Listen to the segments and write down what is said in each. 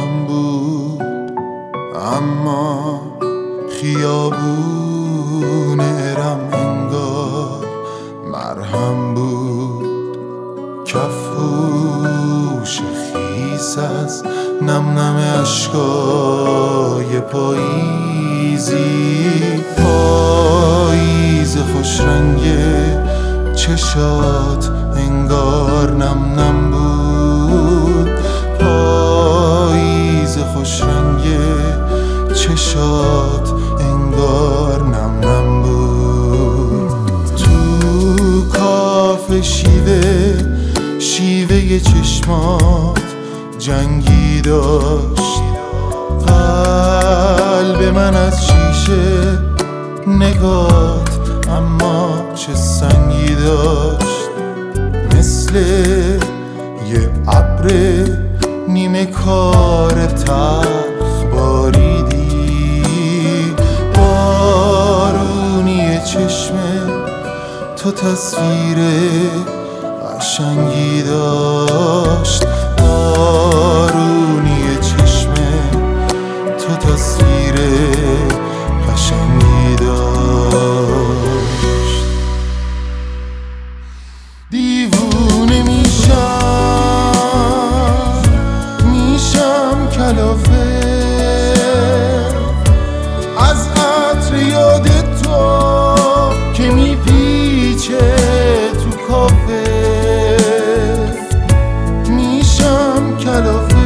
خیابان بود، اما خیابون ارم انگار مرهم بود. کفوش خیس از نم نم اشکای پاییزی، پاییز خوش رنگ چشات انگار نم نم بود. پاییز خوش رنگ چشات انگار نم نم بود. تو کافه شیوه چشمات جنگی داشت، قلب من از شیشه نگات اما چه سنگی داشت. مثل یه ابر نیمه کار تلخ باریدی، بارونی چشم تو تصویر قشنگی داشت. بارونی چشم تو تصویر قشنگی داشت. دیوونه میشم کلافه از عطر یاد تو که میپیچه تو کافه. میشم کلافه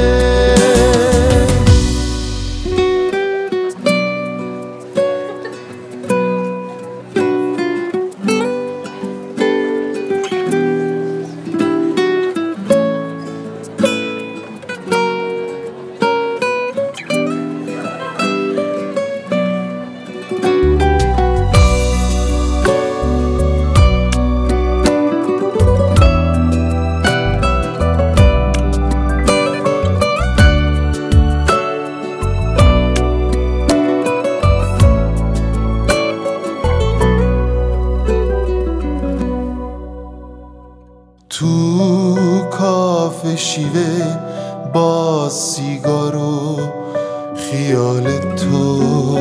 تو کافه شیوه با سیگار و خیال تو،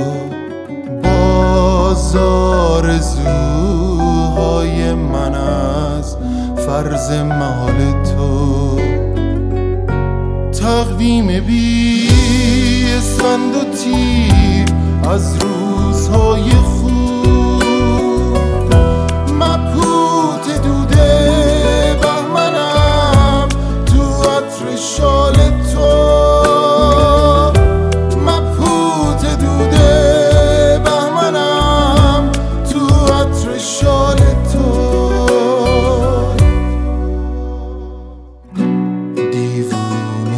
بازار زوهای من از فرض محال تو. تقویم بی اسفند و تیر از روزهای خوب، مبهوت دوده بهمنم تو عطر شال تو. مبهوت دوده بهمنم تو عطر شال تو. دیوونه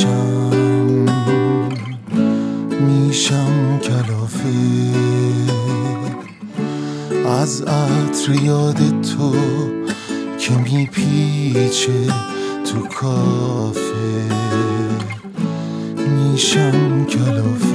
میشم کلافه از عطر یاد تو که میپیچه تو کافه. میشم کلافه.